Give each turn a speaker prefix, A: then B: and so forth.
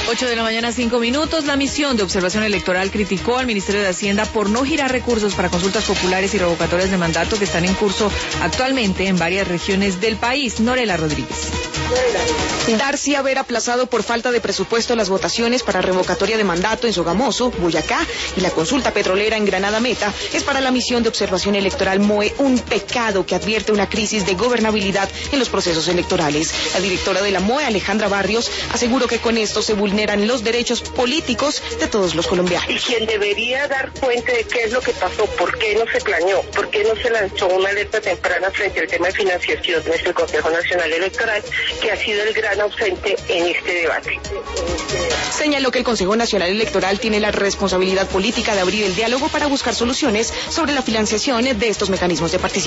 A: 8:05 a.m. La misión de observación electoral criticó al Ministerio de Hacienda por no girar recursos para consultas populares y revocatorias de mandato que están en curso actualmente en varias regiones del país. Norela Rodríguez.
B: Darcy haber aplazado por falta de presupuesto las votaciones para revocatoria de mandato en Sogamoso, Boyacá y la consulta petrolera en Granada Meta es para la misión de observación electoral MOE un pecado que advierte una crisis de gobernabilidad en los procesos electorales. La directora de la MOE, Alejandra Barrios, aseguró que con esto se vulneran los derechos políticos de todos los colombianos.
C: Y quien debería dar cuenta de qué es lo que pasó, por qué no se planeó, por qué no se lanzó una alerta temprana frente al tema de financiación de nuestro Consejo Nacional Electoral, que ha sido el gran ausente en este debate.
B: Señaló que el Consejo Nacional Electoral tiene la responsabilidad política de abrir el diálogo para buscar soluciones sobre la financiación de estos mecanismos de participación.